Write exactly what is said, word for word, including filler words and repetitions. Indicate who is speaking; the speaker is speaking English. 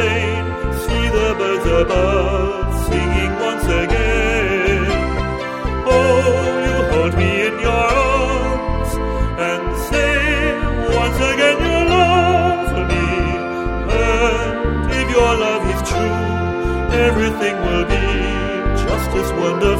Speaker 1: plain, see the birds above singing once again. Oh, you hold me in your arms and say once again you love me. And if your love is true, everything will be just as wonderful.